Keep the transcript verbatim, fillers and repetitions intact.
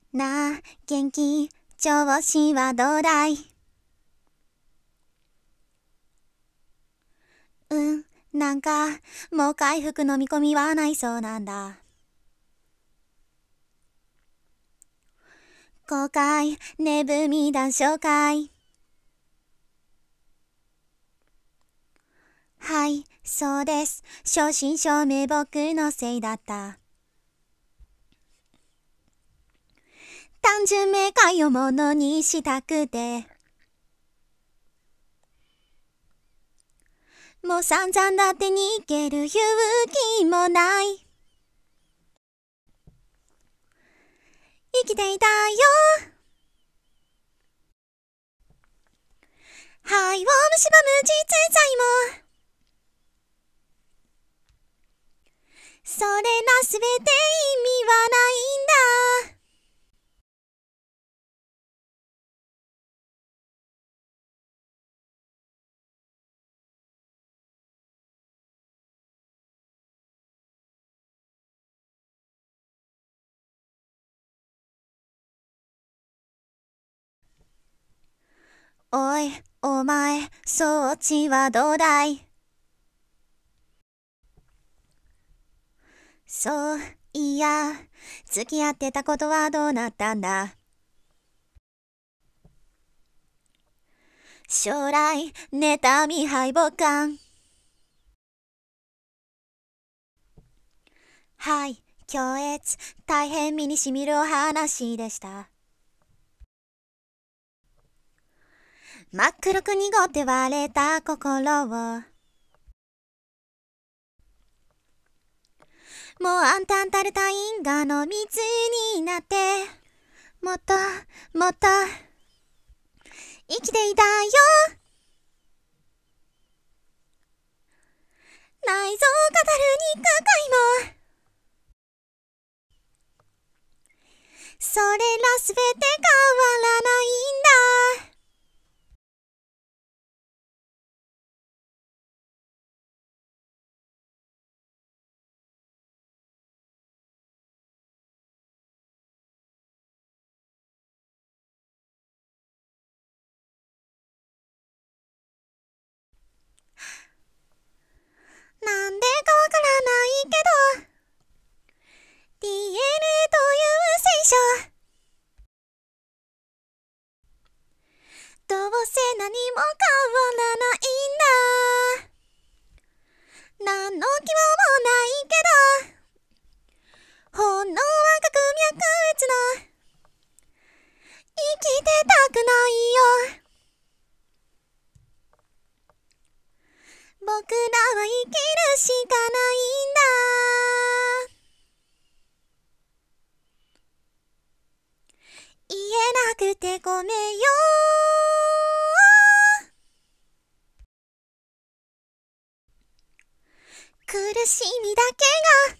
なあ、元気、調子はどうだい？うん、なんか、もう回復の見込みはないそうなんだ。後悔、寝踏み談笑会。はい、そうです。正真正銘僕のせいだった。単純明快をものにしたくて。もう散々だって逃げる勇気もない。生きていたよ。はいを蝕む実在も。それらすべて意味はないんだ。おい、お前、そっちはどうだい？そう、いや、付き合ってたことはどうなったんだ？将来、妬み敗北感。はい、強烈、大変身にしみるお話でした。真っ黒く濁って割れた心を、もうあんたんたるた因果の水になって、もっともっと生きていたよ。内臓を語る肉塊も、それらすべて変わらないんだ。なんでかわからないけど、 ディーエヌエー という聖書、どうせ何も変わらないんだ。何の希望もないけど、本能は核脈打つの。生きてたくないよ。僕らは生きるしかないんだ。言えなくてごめんよ。苦しみだけが